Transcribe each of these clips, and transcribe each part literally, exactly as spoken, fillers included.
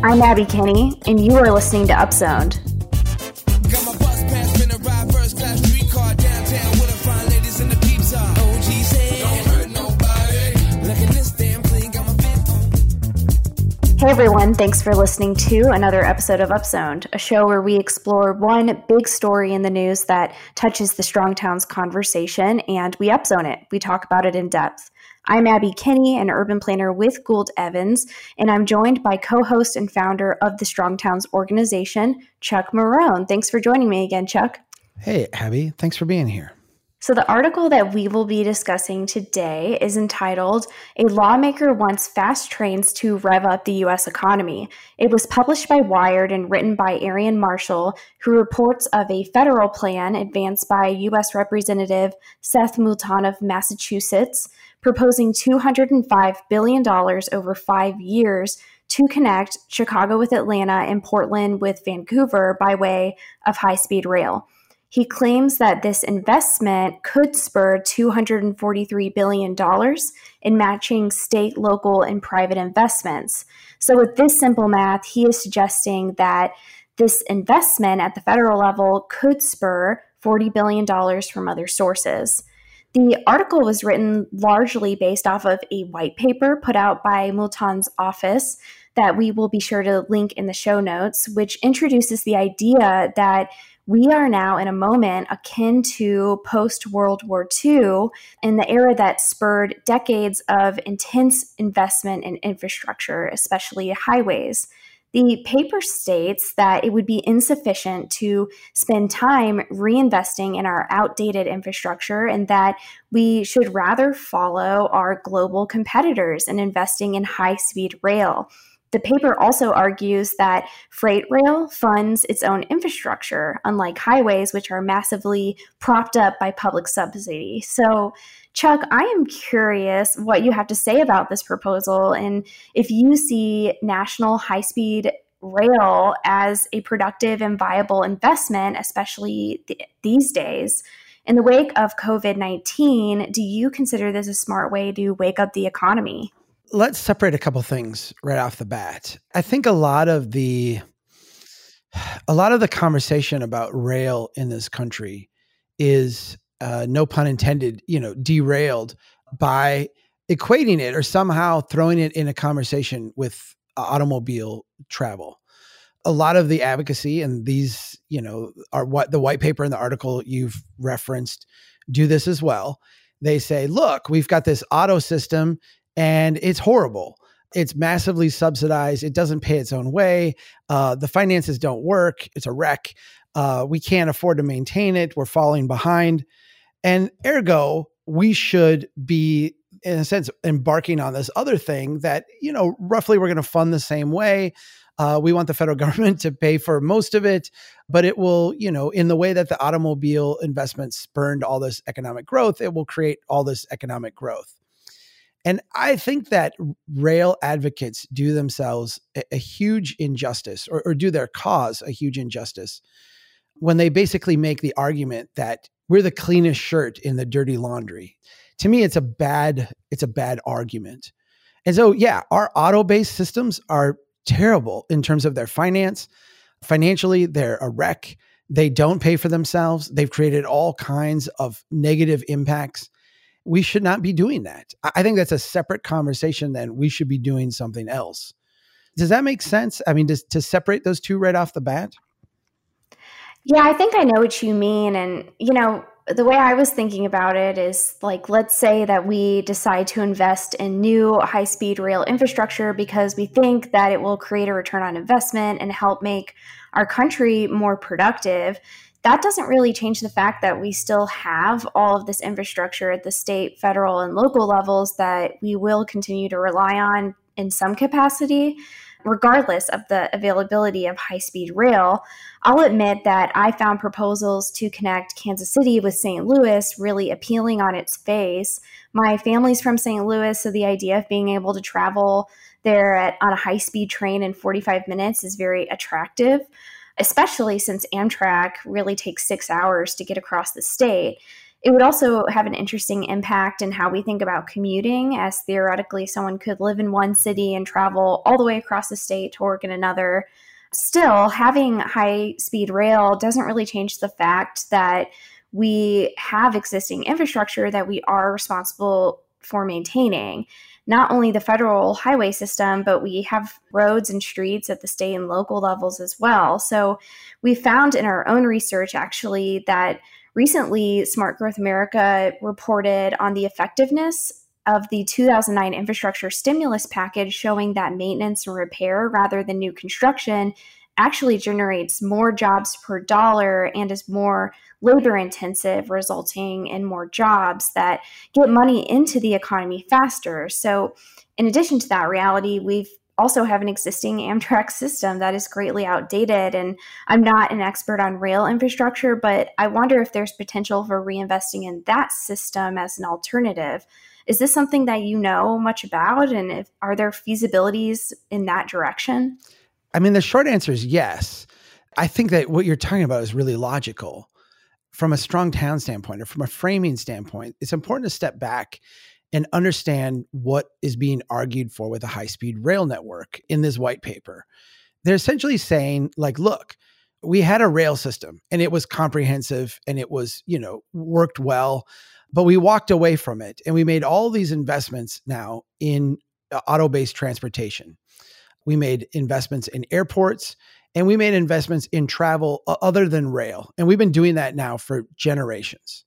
I'm Abby Kinney, and you are listening to Upzoned. Got my bus pass, finna ride first class streetcar downtown with the fine ladies in the peeps are. O G said, don't hurt nobody. Look at this damn clean, got my fit on. Hey everyone, thanks for listening to another episode of Upzoned, a show where we explore one big story in the news that touches the Strong Towns conversation, and we upzone it. We talk about it in depth. I'm Abby Kinney, an urban planner with Gould Evans, and I'm joined by co-host and founder of the Strong Towns organization, Chuck Marohn. Thanks for joining me again, Chuck. Hey, Abby. Thanks for being here. So the article that we will be discussing today is entitled, "A Lawmaker Wants Fast Trains to Rev Up the U S Economy." It was published by Wired and written by Arian Marshall, who reports of a federal plan advanced by U S Representative Seth Moulton of Massachusetts, proposing two hundred five billion dollars over five years to connect Chicago with Atlanta and Portland with Vancouver by way of high-speed rail. He claims that this investment could spur two hundred forty-three billion dollars in matching state, local, and private investments. So with this simple math, he is suggesting that this investment at the federal level could spur forty billion dollars from other sources. The article was written largely based off of a white paper put out by Moulton's office that we will be sure to link in the show notes, which introduces the idea that we are now in a moment akin to post-World War Two, in the era that spurred decades of intense investment in infrastructure, especially highways. The paper states that it would be insufficient to spend time reinvesting in our outdated infrastructure and that we should rather follow our global competitors in investing in high-speed rail. The paper also argues that freight rail funds its own infrastructure, unlike highways, which are massively propped up by public subsidy. So, Chuck, I am curious what you have to say about this proposal and if you see national high-speed rail as a productive and viable investment, especially th- these days. In the wake of covid nineteen, do you consider this a smart way to wake up the economy? Let's separate a couple things right off the bat. I think a lot of the a lot of the conversation about rail in this country is uh, no pun intended, you know, derailed by equating it or somehow throwing it in a conversation with automobile travel. A lot of the advocacy and these, you know, are what the white paper and the article you've referenced do this as well. They say, look, we've got this auto system and it's horrible. It's massively subsidized. It doesn't pay its own way. Uh, the finances don't work. It's a wreck. Uh, we can't afford to maintain it. We're falling behind. And ergo, we should be, in a sense, embarking on this other thing that, you know, roughly we're going to fund the same way. Uh, we want the federal government to pay for most of it, but it will, you know, in the way that the automobile investment spurned all this economic growth, it will create all this economic growth. And I think that rail advocates do themselves a, a huge injustice or, or do their cause a huge injustice when they basically make the argument that we're the cleanest shirt in the dirty laundry. To me, it's a bad, it's a bad argument. And so, yeah, our auto-based systems are terrible in terms of their finance. Financially, they're a wreck. They don't pay for themselves. They've created all kinds of negative impacts. We should not be doing that. I think that's a separate conversation then. We should be doing something else. Does that make sense? I mean, does, to separate those two right off the bat? Yeah, I think I know what you mean. And, you know, the way I was thinking about it is like, let's say that we decide to invest in new high-speed rail infrastructure because we think that it will create a return on investment and help make our country more productive. That doesn't really change the fact that we still have all of this infrastructure at the state, federal, and local levels that we will continue to rely on in some capacity, regardless of the availability of high-speed rail. I'll admit that I found proposals to connect Kansas City with Saint Louis really appealing on its face. My family's from Saint Louis, so the idea of being able to travel there at, on a high-speed train in forty-five minutes is very attractive, especially since Amtrak really takes six hours to get across the state. It would also have an interesting impact in how we think about commuting, as theoretically someone could live in one city and travel all the way across the state to work in another. Still, having high-speed rail doesn't really change the fact that we have existing infrastructure that we are responsible for maintaining. Not only the federal highway system, but we have roads and streets at the state and local levels as well. So we found in our own research, actually, that recently Smart Growth America reported on the effectiveness of the two thousand nine infrastructure stimulus package, showing that maintenance and repair rather than new construction actually generates more jobs per dollar and is more labor intensive, resulting in more jobs that get money into the economy faster. So in addition to that reality, we've also have an existing Amtrak system that is greatly outdated. And I'm not an expert on rail infrastructure, but I wonder if there's potential for reinvesting in that system as an alternative. Is this something that you know much about? And if, are there feasibilities in that direction? I mean, the short answer is yes. I think that what you're talking about is really logical. From a strong town standpoint or from a framing standpoint, it's important to step back and understand what is being argued for with a high-speed rail network in this white paper. They're essentially saying, like, look, we had a rail system and it was comprehensive and it was, you know, worked well, but we walked away from it and we made all these investments now in uh, auto-based transportation. We made investments in airports and we made investments in travel uh, other than rail. And we've been doing that now for generations.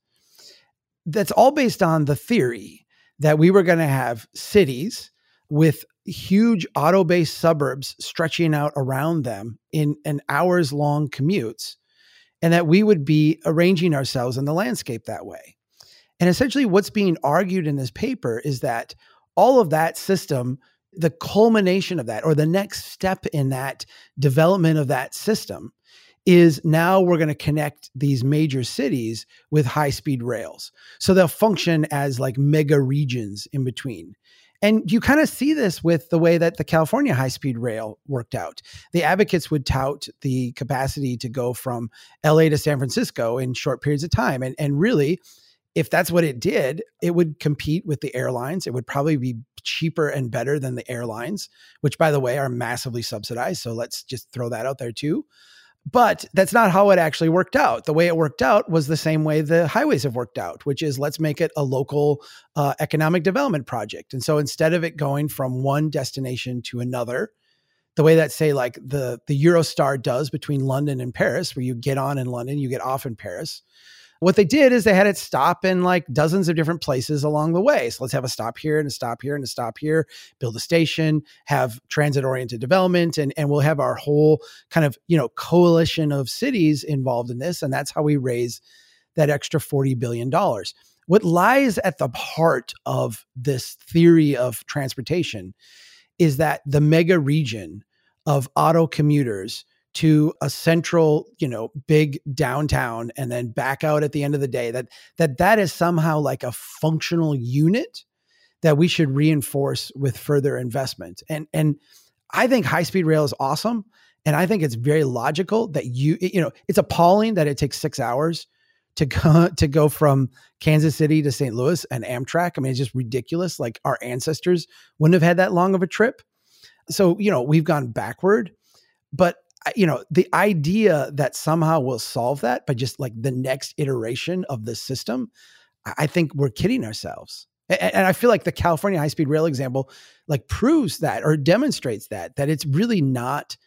That's all based on the theory that we were going to have cities with huge auto-based suburbs stretching out around them in an hours-long commutes, and that we would be arranging ourselves in the landscape that way. And essentially what's being argued in this paper is that all of that system, the culmination of that, or the next step in that development of that system, is now we're going to connect these major cities with high-speed rails. So they'll function as like mega regions in between. And you kind of see this with the way that the California high-speed rail worked out. The advocates would tout the capacity to go from L A to San Francisco in short periods of time. And, and really, if that's what it did, it would compete with the airlines. It would probably be cheaper and better than the airlines, which, by the way, are massively subsidized. So let's just throw that out there too. But that's not how it actually worked out. The way it worked out was the same way the highways have worked out, which is let's make it a local uh, economic development project. And so instead of it going from one destination to another, the way that, say, like the, the Eurostar does between London and Paris, where you get on in London, you get off in Paris, what they did is they had it stop in like dozens of different places along the way. So let's have a stop here and a stop here and a stop here, build a station, have transit-oriented development, and, and we'll have our whole kind of, you know, coalition of cities involved in this. And that's how we raise that extra forty billion dollars. What lies at the heart of this theory of transportation is that the mega region of auto commuters to a central, you know, big downtown and then back out at the end of the day, that that that is somehow like a functional unit that we should reinforce with further investment. And and I think high-speed rail is awesome. And I think it's very logical that you, you know, it's appalling that it takes six hours to go to go from Kansas City to Saint Louis and Amtrak. I mean, it's just ridiculous. Like our ancestors wouldn't have had that long of a trip. So, you know, we've gone backward, but you know, the idea that somehow we'll solve that by just like the next iteration of the system, I think we're kidding ourselves. And I feel like the California high-speed rail example like proves that or demonstrates that, that it's really not,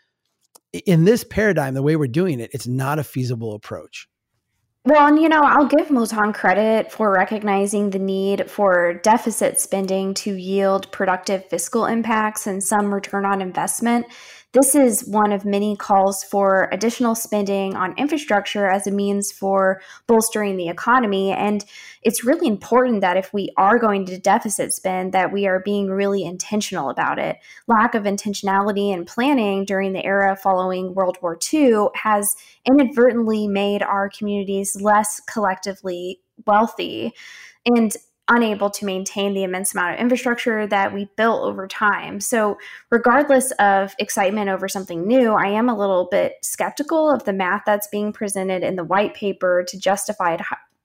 in this paradigm, the way we're doing it, it's not a feasible approach. Well, and you know, I'll give Moton credit for recognizing the need for deficit spending to yield productive fiscal impacts and some return on investment. This is one of many calls for additional spending on infrastructure as a means for bolstering the economy. And it's really important that if we are going to deficit spend, that we are being really intentional about it. Lack of intentionality and planning during the era following World War Two has inadvertently made our communities less collectively wealthy and unable to maintain the immense amount of infrastructure that we built over time. So regardless of excitement over something new, I am a little bit skeptical of the math that's being presented in the white paper to justify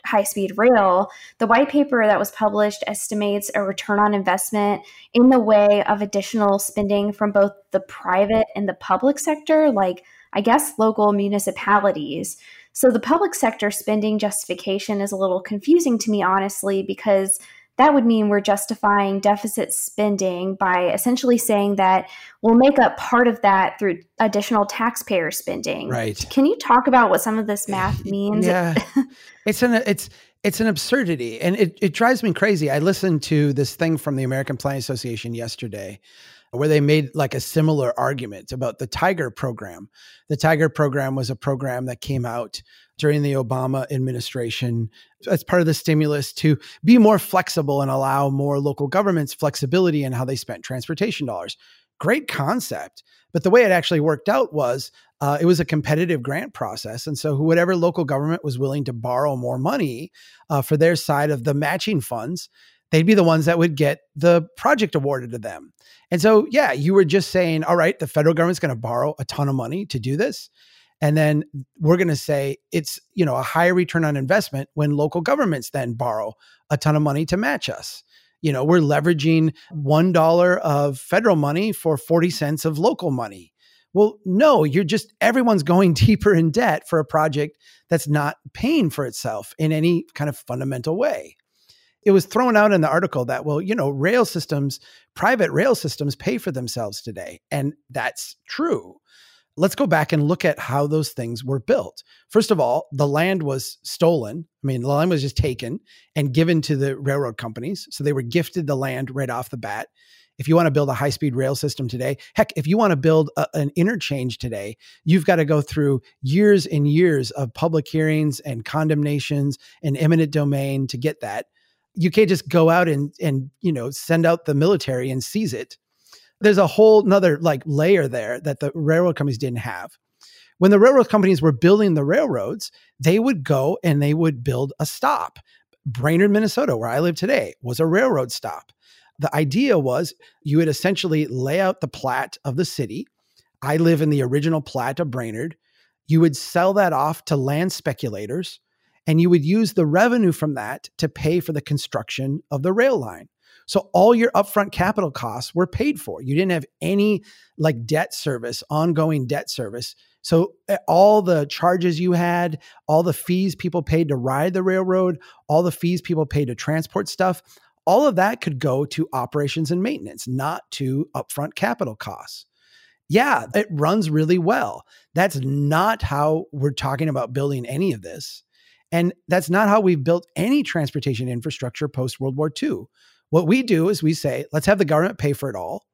high-speed rail, the white paper that was published estimates a return on investment in the way of additional spending from both the private and the public sector, like, I guess, local municipalities. So the public sector spending justification is a little confusing to me, honestly, because that would mean we're justifying deficit spending by essentially saying that we'll make up part of that through additional taxpayer spending. Right. Can you talk about what some of this math means? Yeah, it's an it's it's an absurdity, and it it drives me crazy. I listened to this thing from the American Planning Association yesterday, where they made like a similar argument about the Tiger program. The Tiger program was a program that came out during the Obama administration as part of the stimulus to be more flexible and allow more local governments flexibility in how they spent transportation dollars. Great concept. But the way it actually worked out was uh, it was a competitive grant process. And so whatever local government was willing to borrow more money uh, for their side of the matching funds, they'd be the ones that would get the project awarded to them. And so, yeah, you were just saying, all right, the federal government's going to borrow a ton of money to do this. And then we're going to say it's, you know, a higher return on investment when local governments then borrow a ton of money to match us. You know, we're leveraging one dollar of federal money for forty cents of local money. Well, no, you're just, everyone's going deeper in debt for a project that's not paying for itself in any kind of fundamental way. It was thrown out in the article that, well, you know, rail systems, private rail systems pay for themselves today. And that's true. Let's go back and look at how those things were built. First of all, the land was stolen. I mean, the land was just taken and given to the railroad companies. So they were gifted the land right off the bat. If you want to build a high-speed rail system today, heck, if you want to build a, an interchange today, you've got to go through years and years of public hearings and condemnations and eminent domain to get that. You can't just go out and, and, you know, send out the military and seize it. There's a whole nother like layer there that the railroad companies didn't have. When the railroad companies were building the railroads, they would go and they would build a stop. Brainerd, Minnesota, where I live today, was a railroad stop. The idea was you would essentially lay out the plat of the city. I live in the original plat of Brainerd. You would sell that off to land speculators, and you would use the revenue from that to pay for the construction of the rail line. So all your upfront capital costs were paid for. You didn't have any like debt service, ongoing debt service. So all the charges you had, all the fees people paid to ride the railroad, all the fees people paid to transport stuff, all of that could go to operations and maintenance, not to upfront capital costs. Yeah, it runs really well. That's not how we're talking about building any of this. And that's not how we've built any transportation infrastructure post-World War Two. What we do is we say, let's have the government pay for it all.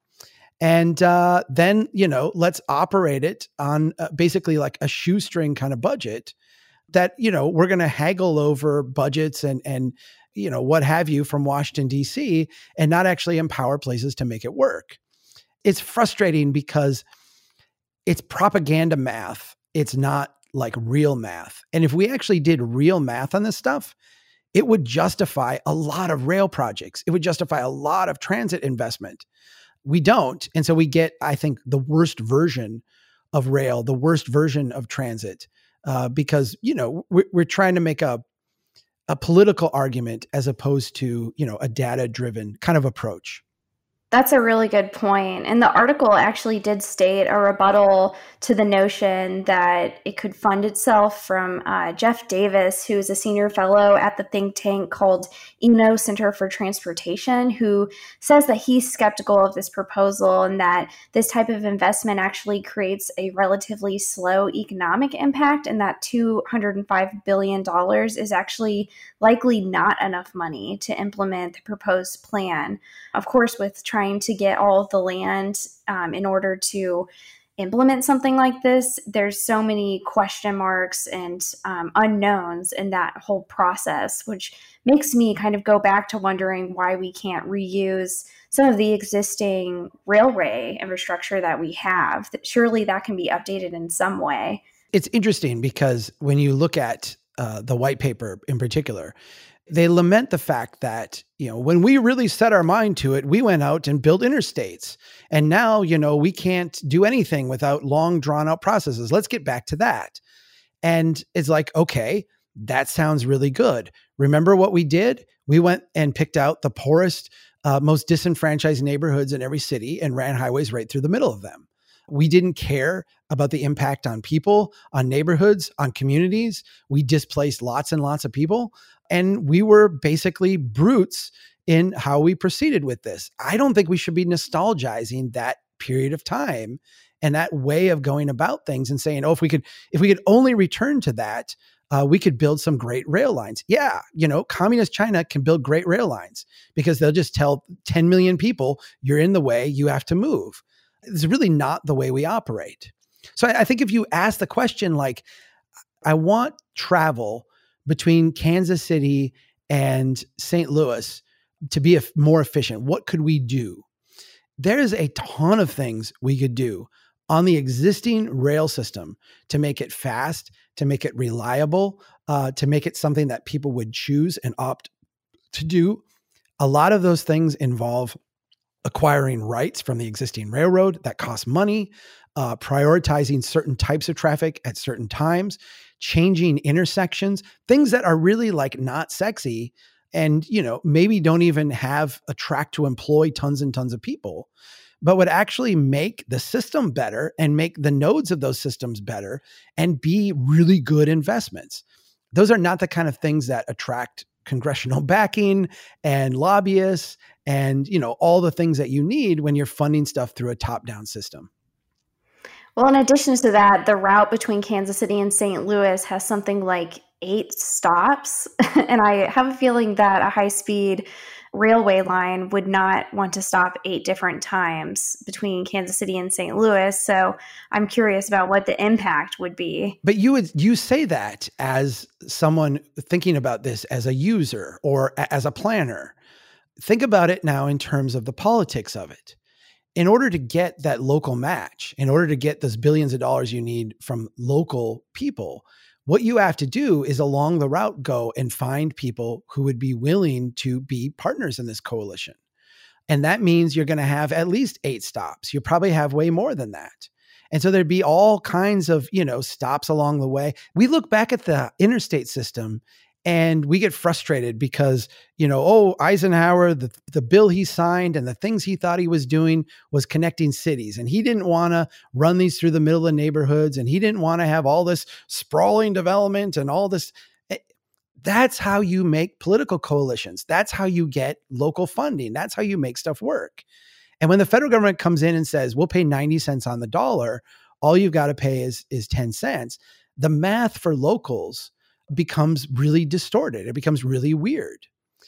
And uh, then, you know, let's operate it on uh, basically like a shoestring kind of budget that, you know, we're going to haggle over budgets and, and, you know, what have you from Washington, D C, and not actually empower places to make it work. It's frustrating because it's propaganda math. It's not like real math. And if we actually did real math on this stuff, it would justify a lot of rail projects. It would justify a lot of transit investment. We don't. And so we get, I think, the worst version of rail, the worst version of transit, uh, because, you know, we're, we're trying to make a, a political argument as opposed to, you know, a data-driven kind of approach. That's a really good point. And the article actually did state a rebuttal to the notion that it could fund itself from uh, Jeff Davis, who is a senior fellow at the think tank called E N O Center for Transportation, who says that he's skeptical of this proposal and that this type of investment actually creates a relatively slow economic impact, and that two hundred five billion dollars is actually likely not enough money to implement the proposed plan. Of course, with trying to get all of the land um, in order to implement something like this, there's so many question marks and um, unknowns in that whole process, which makes me kind of go back to wondering why we can't reuse some of the existing railway infrastructure that we have. Surely that can be updated in some way. It's interesting because when you look at uh, the white paper in particular, they lament the fact that, you know, when we really set our mind to it, we went out and built interstates. And now, you know, we can't do anything without long drawn out processes. Let's get back to that. And it's like, okay, that sounds really good. Remember what we did? We went and picked out the poorest, uh, most disenfranchised neighborhoods in every city and ran highways right through the middle of them. We didn't care about the impact on people, on neighborhoods, on communities. We displaced lots and lots of people. And we were basically brutes in how we proceeded with this. I don't think we should be nostalgizing that period of time and that way of going about things and saying, oh, if we could, if we could only return to that, uh, we could build some great rail lines. Yeah, you know, communist China can build great rail lines because they'll just tell ten million people, you're in the way, you have to move. It's really not the way we operate. So I, I think if you ask the question, like, I want travel between Kansas City and Saint Louis to be a, more efficient, what could we do? There's a ton of things we could do on the existing rail system to make it fast, to make it reliable, uh, to make it something that people would choose and opt to do. A lot of those things involve acquiring rights from the existing railroad that cost money, uh, prioritizing certain types of traffic at certain times, changing intersections, things that are really like not sexy and, you know, maybe don't even have a track to employ tons and tons of people, but would actually make the system better and make the nodes of those systems better and be really good investments. Those are not the kind of things that attract congressional backing and lobbyists and, you know, all the things that you need when you're funding stuff through a top-down system. Well, in addition to that, the route between Kansas City and Saint Louis has something like eight stops. And I have a feeling that a high-speed railway line would not want to stop eight different times between Kansas City and Saint Louis. So I'm curious about what the impact would be. But you would you say that as someone thinking about this as a user or a- as a planner. Think about it now in terms of the politics of it. In order to get that local match, in order to get those billions of dollars you need from local people, what you have to do is along the route go and find people who would be willing to be partners in this coalition. And that means you're going to have at least eight stops. You probably have way more than that. And so there'd be all kinds of, you know, stops along the way. We look back at the interstate system and we get frustrated because, you know, oh, Eisenhower, the, the bill he signed and the things he thought he was doing was connecting cities. And he didn't want to run these through the middle of neighborhoods. And he didn't want to have all this sprawling development and all this. That's how you make political coalitions. That's how you get local funding. That's how you make stuff work. And when the federal government comes in and says, we'll pay ninety cents on the dollar, all you've got to pay is, is ten cents. The math for locals becomes really distorted. It becomes really weird.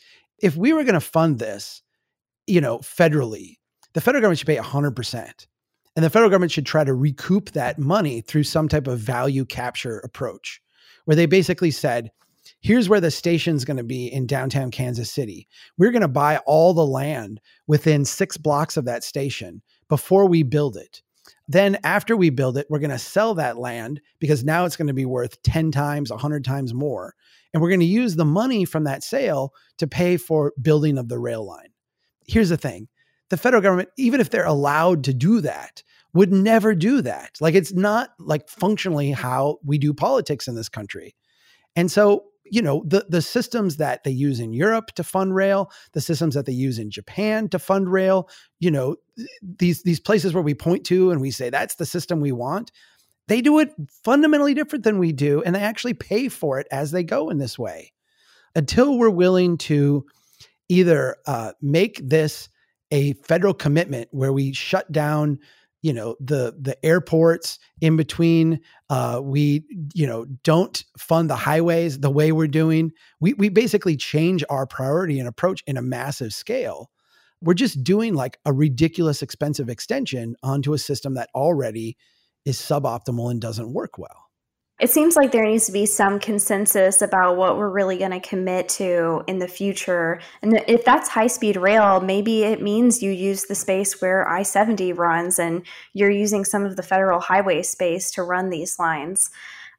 If we were going to fund this, you know, federally, the federal government should pay one hundred percent. And the federal government should try to recoup that money through some type of value capture approach, where they basically said, here's where the station's going to be in downtown Kansas City. We're going to buy all the land within six blocks of that station before we build it. Then after we build it, we're going to sell that land because now it's going to be worth ten times, one hundred times more. And we're going to use the money from that sale to pay for building of the rail line. Here's the thing. The federal government, even if they're allowed to do that, would never do that. Like, it's not like functionally how we do politics in this country. And so, you know, the, the systems that they use in Europe to fund rail, the systems that they use in Japan to fund rail, you know, these, these places where we point to and we say, that's the system we want. They do it fundamentally different than we do. And they actually pay for it as they go in this way. Until we're willing to either uh, make this a federal commitment where we shut down, you know, the, the airports in between, uh, we, you know, don't fund the highways the way we're doing. We, we basically change our priority and approach in a massive scale. We're just doing like a ridiculous expensive extension onto a system that already is suboptimal and doesn't work well. It seems like there needs to be some consensus about what we're really going to commit to in the future. And if that's high-speed rail, maybe it means you use the space where I seventy runs and you're using some of the federal highway space to run these lines.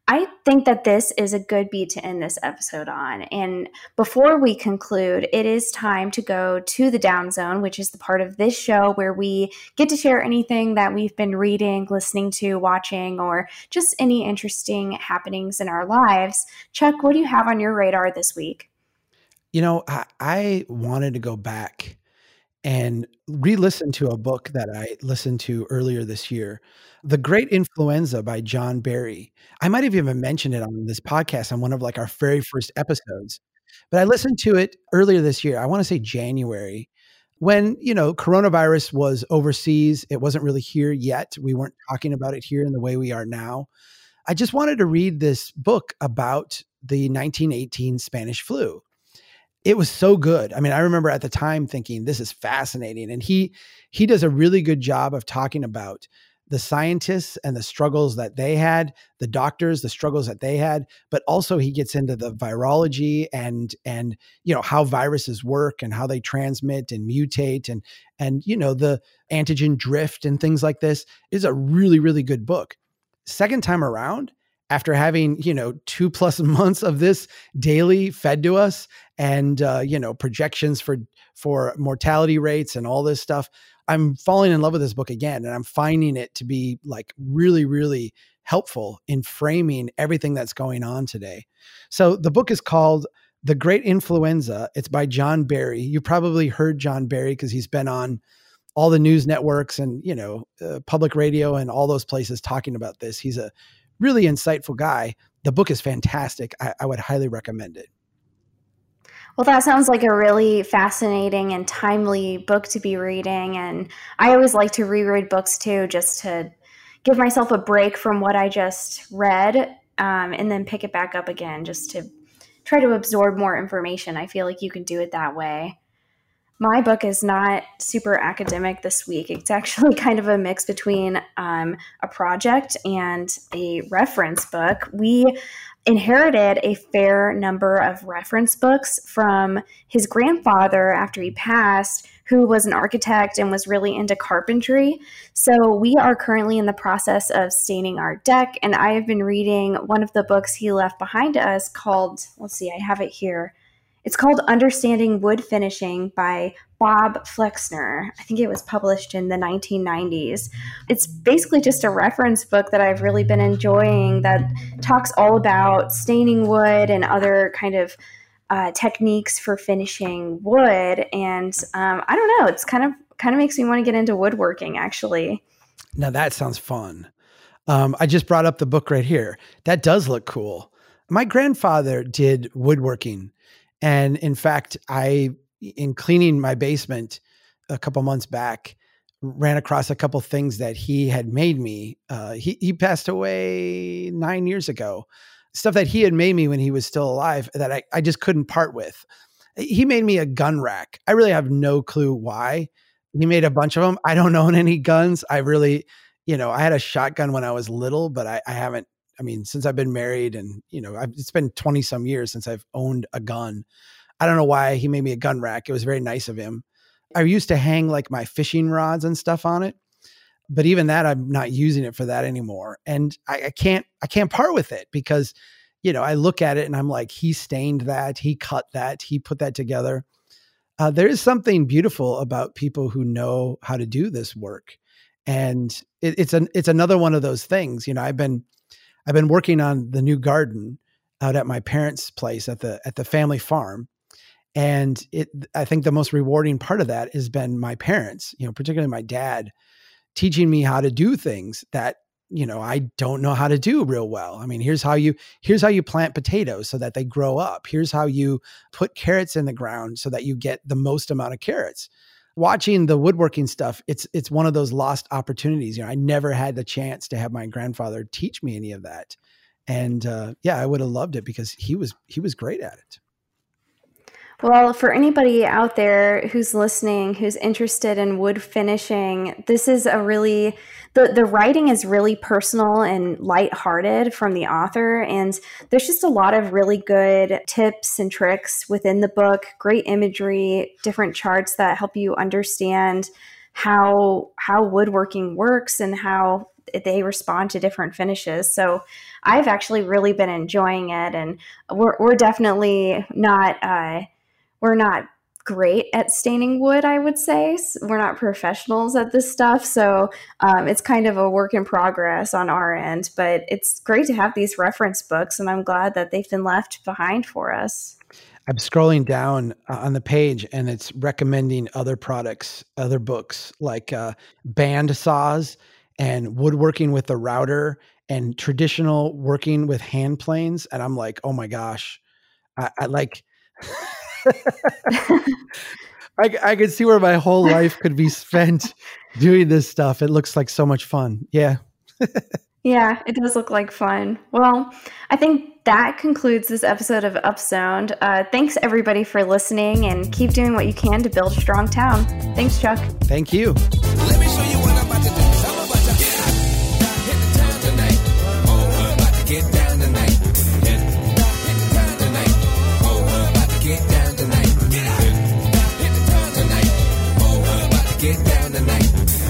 I think that this is a good beat to end this episode on. And before we conclude, it is time to go to the Down Zone, which is the part of this show where we get to share anything that we've been reading, listening to, watching, or just any interesting happenings in our lives. Chuck, what do you have on your radar this week? You know, I, I wanted to go back and re-listen to a book that I listened to earlier this year, The Great Influenza by John Barry. I might have even mentioned it on this podcast on one of like our very first episodes, but I listened to it earlier this year. I want to say January, when, you know, coronavirus was overseas. It wasn't really here yet. We weren't talking about it here in the way we are now. I just wanted to read this book about the nineteen eighteen Spanish flu. It was so good. I mean, I remember at the time thinking, this is fascinating. And he he does a really good job of talking about the scientists and the struggles that they had, the doctors, the struggles that they had, but also he gets into the virology and, and, you know, how viruses work and how they transmit and mutate and, and, you know, the antigen drift and things like this. Is a really, really good book. Second time around, after having, you know, two plus months of this daily fed to us and, uh, you know, projections for, for mortality rates and all this stuff, I'm falling in love with this book again. And I'm finding it to be like really, really helpful in framing everything that's going on today. So the book is called The Great Influenza. It's by John Barry. You probably heard John Barry because he's been on all the news networks and, you know, uh, public radio and all those places talking about this. He's a really insightful guy. The book is fantastic. I, I would highly recommend it. Well, that sounds like a really fascinating and timely book to be reading. And I always like to reread books too, just to give myself a break from what I just read, um, and then pick it back up again, just to try to absorb more information. I feel like you can do it that way. My book is not super academic this week. It's actually kind of a mix between um, a project and a reference book. We inherited a fair number of reference books from his grandfather after he passed, who was an architect and was really into carpentry. So we are currently in the process of staining our deck, and I have been reading one of the books he left behind us called, let's see, I have it here. It's called Understanding Wood Finishing by Bob Flexner. I think it was published in the nineteen nineties. It's basically just a reference book that I've really been enjoying that talks all about staining wood and other kind of uh, techniques for finishing wood. And um, I don't know, it's kind of kind of makes me want to get into woodworking, actually. Now that sounds fun. Um, I just brought up the book right here. That does look cool. My grandfather did woodworking. And in fact, I, in cleaning my basement a couple months back, ran across a couple things that he had made me. Uh, he, he passed away nine years ago. Stuff that he had made me when he was still alive that I, I just couldn't part with. He made me a gun rack. I really have no clue why. He made a bunch of them. I don't own any guns. I really, you know, I had a shotgun when I was little, but I, I haven't. I mean, since I've been married and, you know, I've, it's been twenty some years since I've owned a gun. I don't know why he made me a gun rack. It was very nice of him. I used to hang like my fishing rods and stuff on it, but even that, I'm not using it for that anymore. And I, I can't, I can't part with it because, you know, I look at it and I'm like, he stained that, he cut that, he put that together. Uh, there is something beautiful about people who know how to do this work. And it, it's an, it's another one of those things, you know, I've been, I've been working on the new garden out at my parents' place at the at the family farm. And it I think the most rewarding part of that has been my parents, you know, particularly my dad, teaching me how to do things that, you know, I don't know how to do real well. I mean, here's how you here's how you plant potatoes so that they grow up. Here's how you put carrots in the ground so that you get the most amount of carrots. Watching the woodworking stuff, it's it's one of those lost opportunities. You know, I never had the chance to have my grandfather teach me any of that, and uh, yeah, I would have loved it because he was he was great at it. Well, for anybody out there who's listening, who's interested in wood finishing, this is a really, the, the writing is really personal and lighthearted from the author. And there's just a lot of really good tips and tricks within the book, great imagery, different charts that help you understand how, how woodworking works and how they respond to different finishes. So I've actually really been enjoying it, and we're we're definitely not uh, we're not great at staining wood, I would say. We're not professionals at this stuff, so um, it's kind of a work in progress on our end, but it's great to have these reference books, and I'm glad that they've been left behind for us. I'm scrolling down uh, on the page, and it's recommending other products, other books like uh, band saws and woodworking with a router and traditional working with hand planes. And I'm like, oh my gosh, I, I like... I, I could see where my whole life could be spent doing this stuff. It looks like so much fun. Yeah. Yeah, it does look like fun. Well, I think that concludes this episode of Upzoned. Uh, thanks everybody for listening, and keep doing what you can to build a strong town. Thanks, Chuck. Thank you. Let me show you what I'm about to do. I'm about to get hit the town tonight. Oh, we're about to get down tonight. Hit the town tonight. Oh, we're about to get down tonight. Get out. Hit the town tonight. Oh, we're about to get down tonight.